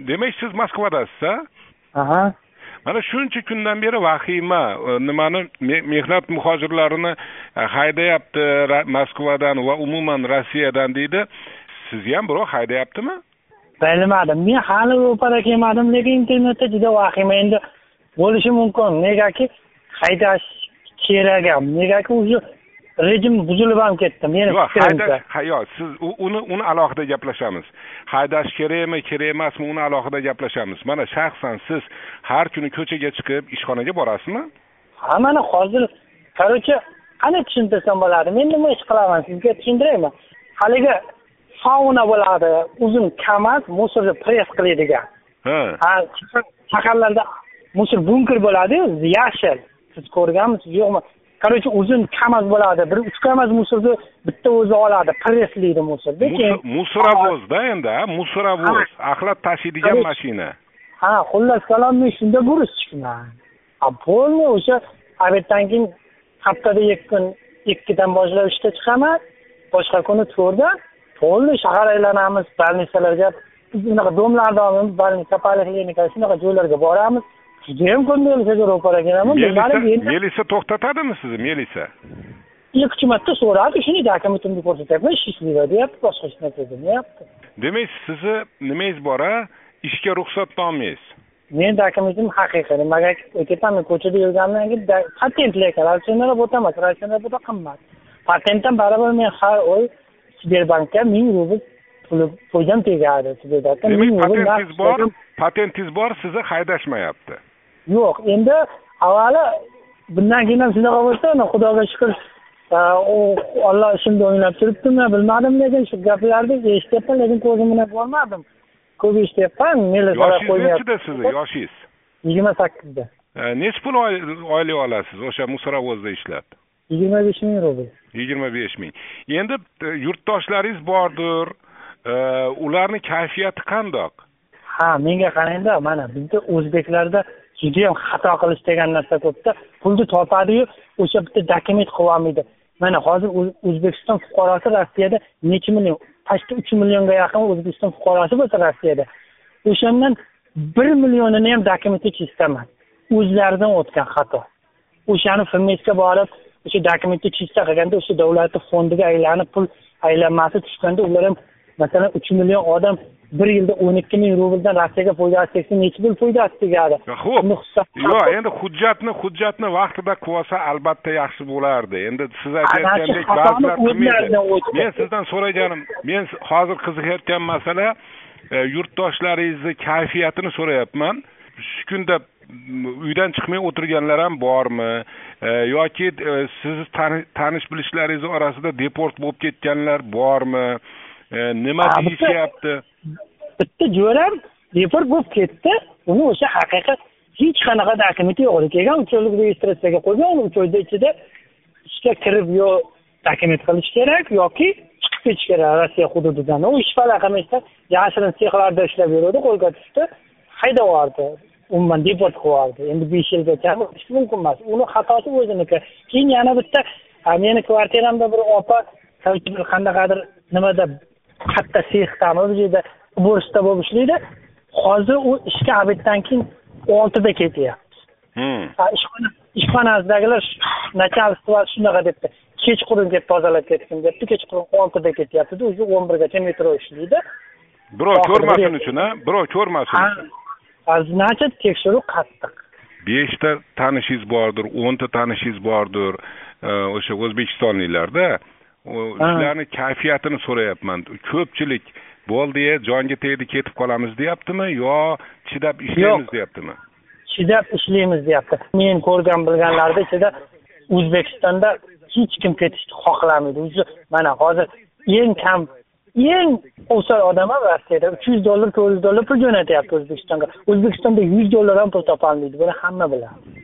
demak siz Moskvadasiz-a? Aha. Mana shuncha kundan beri vahima nimani mehnat muhojirlarini haydayapti Moskvadan va umuman Rossiyadan deydi. Sizni ham birov haydayaptimi? Bilmadim. Men hali ro'para kelmadim, lekin internetda juda vahima endi bo'lishi mumkin. Negaki haydash kerak ham. Negaki o'zi rejim buzilib ham ketdi. Meni fikrimcha. Yo'q, siz uni alohida gaplashamiz. Haydash kerakmi, kerak emasmi, uni alohida gaplashamiz. Mana shaxsan siz har kuni ko'chaga chiqib ishxonaga borasizmi? Ha, mana hozir, qarochi, qani tushuntirsam bo'ladi. Men nima ish qilaman, sizga tushuntiraymi? Haligi fauna bo'ladi, uzun kamas, musorni press qiladigan. Ha, shaharlarda musor bunker bo'ladi-yu, yashil. Siz ko'rganmisiz, yo'qmi? Qarochi uzun kamas bo'ladi. Bir 3 kamas musorni bitta o'zi oladi, presslaydi musorni. Musoravozda endi, musoravos, axlat tashiydigan mashina. Ha, xullas kalom men shunda burish chiqman. Bo'lmi, o'sha abetdan keyin haftada 2 kun 2 dan boshlab ishga chiqaman. Boshqa kuni 4 dan to'g'ri shahar aylanamiz, больницаlarga, bunaqa domlardamiz, больница, poliklinika, shunaqa joylarga boramiz. Juda ham ko'p melisaga ro'para kelaman. Melisa to'xtatadimi sizni, melisa? 2 marta so'radi, shuni dokumentimni ko'rsatyapman, ish ishlaydi deyapti, boshqa hech narsa demayapti. Demak, sizni nimangiz bor-a? Ishga ruxsatnomangiz? Men dokumentim haqiqiy. Nimaga ketaman, ko'chada yurgandan keyin patent lekin, ratsional o'tamas, ratsional o'ta qimmat. Patentdan baribir men har oy Sberbankka 1000 rubl puldan tegadi. Demak, patentingiz bor, sizni haydashmayapti. Yo'q, endi avvali bundan keyin ham shunaqa bo'lsa, xudoga shukr, Alloh ishimni o'ynab turibdimi, bilmadim, lekin shu gaplarni eshityapman, lekin ko'zim bilan ko'rmadim. Ko'p eshityapman, melisalar qo'yyapti. Yoshingiz sizni, yoshingiz? 28 da. Necha pul oylik olasiz o'sha musoravozda ishlab? 25,000 rubl. 25,000. Endi yurtdoshlaringiz bordir, ularning kayfiyati qandoq? Ha, menga qarangda, mana bizda o'zbeklarda juda ham xato qilish degan narsa ko'pda. Pulni topadi-yu, o'sha bitta dokument qilib olmaydi. Mana hozir O'zbekiston fuqarosi Rossiyada necha million, pastda 3 millionga yaqin O'zbekiston fuqarosi bo'lsa Rossiyada. O'shandan 1 millionini ham dokumenti chistaman. O'zlaridan o'tgan xato. O'shani firmaga borib, o'sha dokumenti chista qilganda o'sha davlat fondiga aylanib pul aylanmasi tushganda ular ham masalan 3 million odam 1 yilda 12,000 rubldan Rossiyaga foydasi tegsa, necha pul foydasi tegadi? Yo'q, endi hujjatni vaqtida qilsa albatta yaxshi bo'lardi. Endi siz aytayotgandek ba'zilar qilmaydi. Men sizdan so'raganim, men hozir qiziqayotgan masala yurtdoshlaringizni kayfiyatini so'rayapman. Shu kunda uydan chiqmay o'tirganlar ham bormi? Yoki siz tanish bilishlaringiz orasida deport bo'lib ketganlar bormi? Nima deyishyapti? Bitta jo'ram deport bo'lib ketdi. Uni o'sha haqiqat hech qanaqa dokumenti yo'q ekan, 3 oylik registratsiyaga qo'ygan, 3 oyda ichida ishga kirib yo dokument qilish kerak yoki chiqib ketish kerak Rossiya hududidan. U ish falaqamizda yashirin sexlarda ishlab yuradi, qo'lga tushdi, haydab yubordi. Umuman deport qildi. Endi 5 yilgacha o'tish mumkin emas. Uni xatosi o'ziniki. Keyin yana bitta meni kvartiramda bir opa qandaqadir nimada katta sexdan o'zida borsda bo'lib ishlaydi. Hozir u ishga abitdan keyin 6 da ketyapti. Ishxonasidagilar начальство shunaqa debdi. Kechqurun kelib tozalab ketsin debdi. Kechqurun 6 da ketyapti. O'zi 11 gacha metro ishlaydi. Birov ko'rmasin uchun, birov ko'rmasin uchun. Значит, tekshiruv qattiq. 5 ta tanishingiz bordir, 10 ta tanishingiz bordir. O'sha O'zbekistonliklarda ularning kayfiyatini so'rayapman. Ko'pchilik bo'ldi-ya, jonga tegdi, ketib qolamiz deyaptimi yo chidab ishlaymiz deyaptimi? Chidab ishlaymiz deyapti. Men ko'rgan bilganlarda ichida O'zbekistonda hech kim ketishni xohlamaydi. O'zi mana hozir eng kam o'sha odam ham Rossiyada $300, $400 pul jo'natyapti O'zbekistonga. O'zbekistonda $100 ham pul topolmaydi. Buni hamma biladi.